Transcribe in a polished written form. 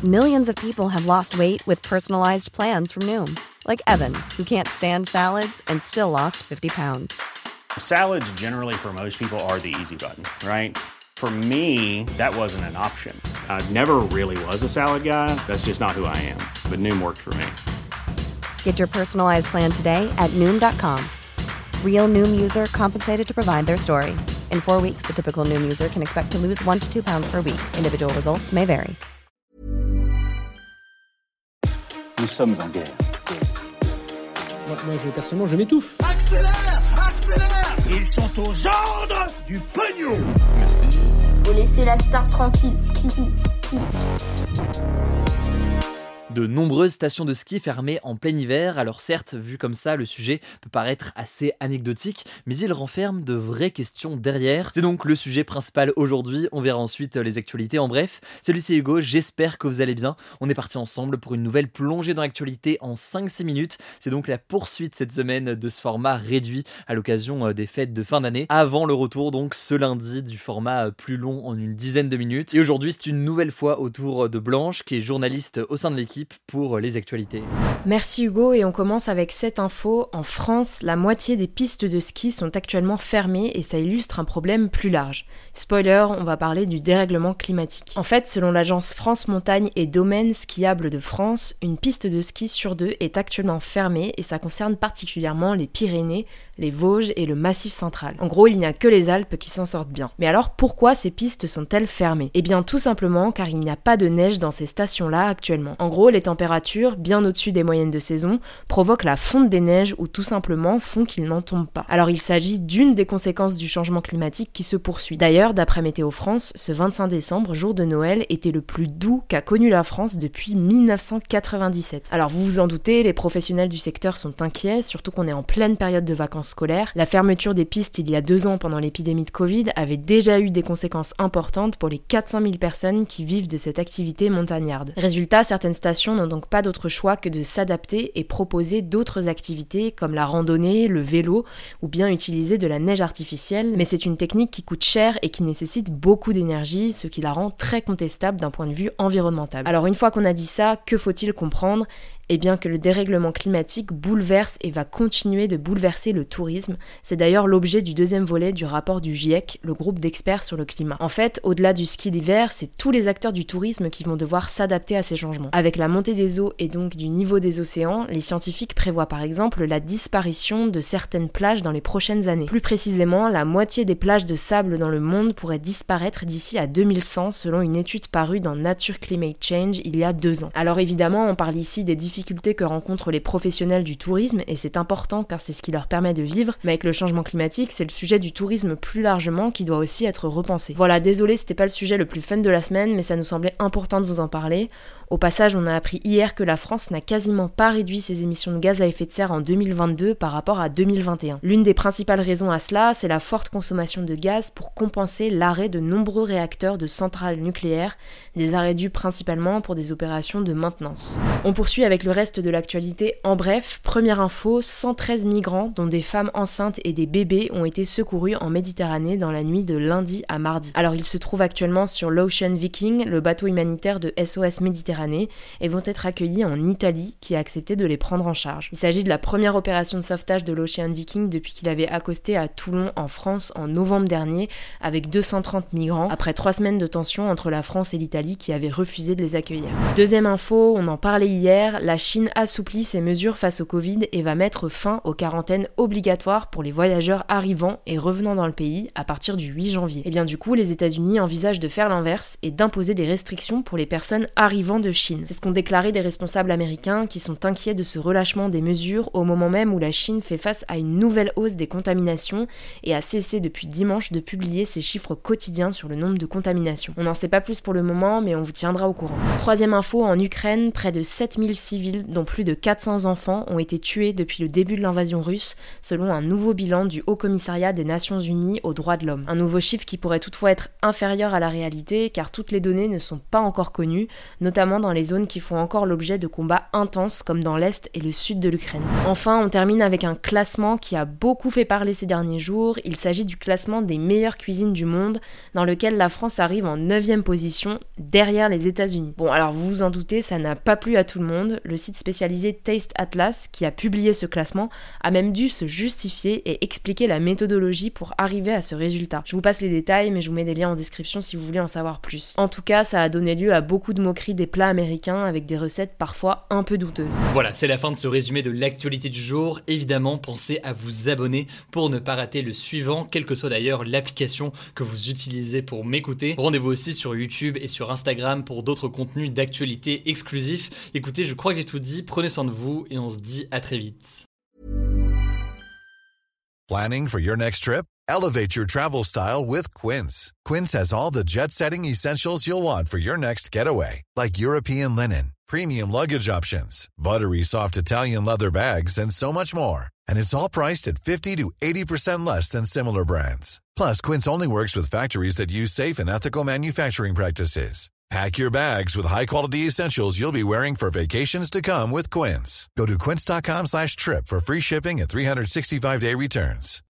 Millions of people have lost weight with personalized plans from Noom. Like Evan, who can't stand salads and still lost 50 pounds. Salads generally for most people are the easy button, right? For me, that wasn't an option. I never really was a salad guy. That's just not who I am. But Noom worked for me. Get your personalized plan today at Noom.com. Real Noom user compensated to provide their story. In 4 weeks, the typical Noom user can expect to lose 1 to 2 pounds per week. Individual results may vary. Nous sommes en guerre. Moi, personnellement, je m'étouffe. Accélère! Accélère! Ils sont aux ordres du pognon! Merci. Faut laisser la star tranquille. De nombreuses stations de ski fermées en plein hiver, alors certes, vu comme ça, le sujet peut paraître assez anecdotique, mais il renferme de vraies questions derrière. C'est donc le sujet principal aujourd'hui, on verra ensuite les actualités en bref. Salut, c'est Hugo, j'espère que vous allez bien. On est parti ensemble pour une nouvelle plongée dans l'actualité en 5-6 minutes. C'est donc la poursuite cette semaine de ce format réduit à l'occasion des fêtes de fin d'année, avant le retour donc ce lundi du format plus long en une dizaine de minutes. Et aujourd'hui, c'est une nouvelle fois au tour de Blanche, qui est journaliste au sein de l'équipe pour les actualités. Merci Hugo, et on commence avec cette info. En France, la moitié des pistes de ski sont actuellement fermées et ça illustre un problème plus large. Spoiler, on va parler du dérèglement climatique. En fait, selon l'agence France Montagne et Domaines Skiables de France, une piste de ski sur 2 est actuellement fermée et ça concerne particulièrement les Pyrénées, les Vosges et le Massif central. En gros, il n'y a que les Alpes qui s'en sortent bien. Mais alors, pourquoi ces pistes sont-elles fermées ? Eh bien, tout simplement car il n'y a pas de neige dans ces stations-là actuellement. En gros, les températures, bien au-dessus des moyennes de saison, provoquent la fonte des neiges ou tout simplement font qu'il n'en tombe pas. Alors, il s'agit d'une des conséquences du changement climatique qui se poursuit. D'ailleurs, d'après Météo France, ce 25 décembre, jour de Noël, était le plus doux qu'a connu la France depuis 1997. Alors, vous vous en doutez, les professionnels du secteur sont inquiets, surtout qu'on est en pleine période de vacances scolaires. La fermeture des pistes il y a 2 ans pendant l'épidémie de Covid avait déjà eu des conséquences importantes pour les 400 000 personnes qui vivent de cette activité montagnarde. Résultat, certaines stations n'ont donc pas d'autre choix que de s'adapter et proposer d'autres activités comme la randonnée, le vélo ou bien utiliser de la neige artificielle, mais c'est une technique qui coûte cher et qui nécessite beaucoup d'énergie, ce qui la rend très contestable d'un point de vue environnemental. Alors une fois qu'on a dit ça, que faut-il comprendre ? Eh bien que le dérèglement climatique bouleverse et va continuer de bouleverser le tourisme. C'est d'ailleurs l'objet du 2e volet du rapport du GIEC, le groupe d'experts sur le climat. En fait, au-delà du ski l'hiver, c'est tous les acteurs du tourisme qui vont devoir s'adapter à ces changements. Avec la montée des eaux et donc du niveau des océans, les scientifiques prévoient par exemple la disparition de certaines plages dans les prochaines années. Plus précisément, la moitié des plages de sable dans le monde pourraient disparaître d'ici à 2100 selon une étude parue dans Nature Climate Change il y a 2 ans. Alors évidemment, on parle ici des difficultés que rencontrent les professionnels du tourisme et c'est important car c'est ce qui leur permet de vivre, mais avec le changement climatique, c'est le sujet du tourisme plus largement qui doit aussi être repensé. Voilà, désolé, c'était pas le sujet le plus fun de la semaine, mais ça nous semblait important de vous en parler. Au passage, on a appris hier que la France n'a quasiment pas réduit ses émissions de gaz à effet de serre en 2022 par rapport à 2021. L'une des principales raisons à cela, c'est la forte consommation de gaz pour compenser l'arrêt de nombreux réacteurs de centrales nucléaires, des arrêts dus principalement pour des opérations de maintenance. On poursuit avec le reste de l'actualité. En bref, première info, 113 migrants, dont des femmes enceintes et des bébés, ont été secourus en Méditerranée dans la nuit de lundi à mardi. Alors ils se trouvent actuellement sur l'Ocean Viking, le bateau humanitaire de SOS Méditerranée, et vont être accueillis en Italie, qui a accepté de les prendre en charge. Il s'agit de la première opération de sauvetage de l'Ocean Viking depuis qu'il avait accosté à Toulon en France en novembre dernier, avec 230 migrants, après 3 semaines de tension entre la France et l'Italie qui avaient refusé de les accueillir. Deuxième info, on en parlait hier, la Chine assouplit ses mesures face au Covid et va mettre fin aux quarantaines obligatoires pour les voyageurs arrivant et revenant dans le pays à partir du 8 janvier. Et bien du coup, les États-Unis envisagent de faire l'inverse et d'imposer des restrictions pour les personnes arrivant de Chine. C'est ce qu'ont déclaré des responsables américains qui sont inquiets de ce relâchement des mesures au moment même où la Chine fait face à une nouvelle hausse des contaminations et a cessé depuis dimanche de publier ses chiffres quotidiens sur le nombre de contaminations. On n'en sait pas plus pour le moment, mais on vous tiendra au courant. Troisième info, en Ukraine, près de 7000 civils civils, dont plus de 400 enfants, ont été tués depuis le début de l'invasion russe, selon un nouveau bilan du Haut Commissariat des Nations Unies aux droits de l'homme. Un nouveau chiffre qui pourrait toutefois être inférieur à la réalité, car toutes les données ne sont pas encore connues, notamment dans les zones qui font encore l'objet de combats intenses, comme dans l'Est et le Sud de l'Ukraine. Enfin, on termine avec un classement qui a beaucoup fait parler ces derniers jours. Il s'agit du classement des meilleures cuisines du monde, dans lequel la France arrive en 9e position, derrière les États-Unis. Bon, alors vous vous en doutez, ça n'a pas plu à tout le monde. Le site spécialisé Taste Atlas, qui a publié ce classement, a même dû se justifier et expliquer la méthodologie pour arriver à ce résultat. Je vous passe les détails, mais je vous mets des liens en description si vous voulez en savoir plus. En tout cas, ça a donné lieu à beaucoup de moqueries des plats américains avec des recettes parfois un peu douteuses. Voilà, c'est la fin de ce résumé de l'actualité du jour. Évidemment, pensez à vous abonner pour ne pas rater le suivant, quelle que soit d'ailleurs l'application que vous utilisez pour m'écouter. Rendez-vous aussi sur YouTube et sur Instagram pour d'autres contenus d'actualité exclusifs. Écoutez, je crois que j'ai tout dit, prenez soin de vous et on se dit à très vite. Planning for your next trip? Elevate your travel style with Quince. Quince has all the jet-setting essentials you'll want for your next getaway, like European linen, premium luggage options, buttery soft Italian leather bags, and so much more. And it's all priced at 50 to 80% less than similar brands. Plus, Quince only works with factories that use safe and ethical manufacturing practices. Pack your bags with high-quality essentials you'll be wearing for vacations to come with Quince. Go to quince.com/trip for free shipping and 365-day returns.